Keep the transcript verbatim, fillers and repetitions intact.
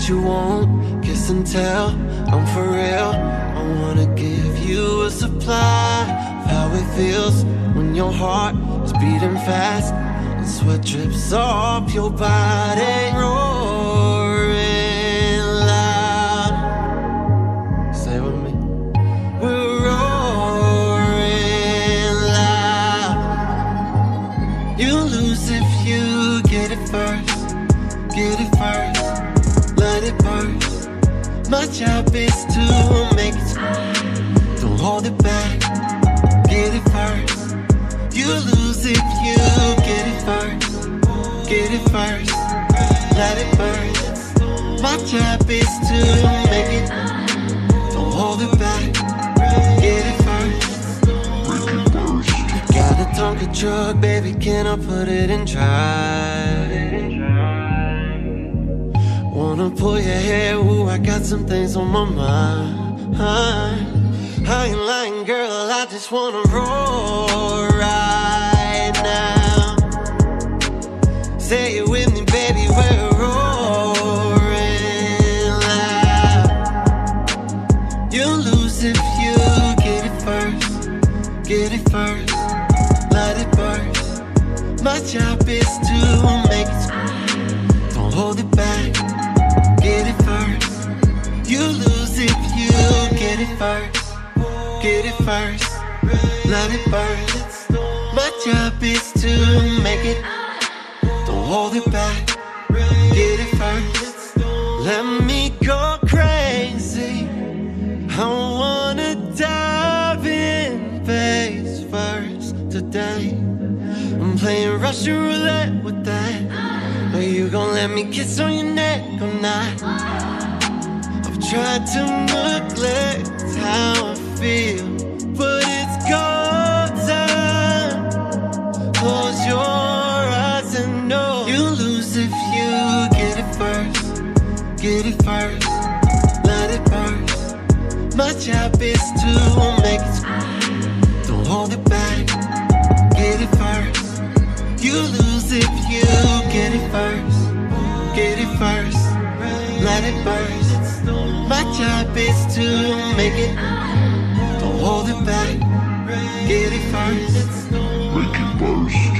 you want, kiss and tell, I'm for real. I wanna give you a supply of how it feels when your heart is beating fast and sweat drips off your body. Roaring loud, say it with me. We're roaring loud. You lose if you get it first. Get it first, let it burst. My job is to make it smooth. Don't hold it back, get it first. You lose if you get it first. Get it first, let it burst. My job is to make it. Don't hold it back, get it first. Got a Tonka truck, baby, can I put it in drive? Wanna pull your hair, ooh, I got some things on my mind. I ain't lying, girl, I just wanna roll right now. Say it with me, baby, we're roaring loud. You lose if you get it first. Get it first, let it burst. My job is to make it smooth. Don't hold it back, get it first. You lose if you get it first. Get it first, let it burst. My job is to make it. Don't hold it back, get it first. Let me go crazy. I wanna dive in face first today. I'm playing Russian roulette with that. Are you gon' let me kiss on your neck or not? I've tried to neglect how I feel, but it's go time. Close your eyes and know you lose if you get it first. Get it first, let it burst. My job is to make it smooth. Don't hold it back, get it first. You lose if you get it first. Get it first, let it burst. My job is to make it. Don't hold it back, get it first. Make it burst.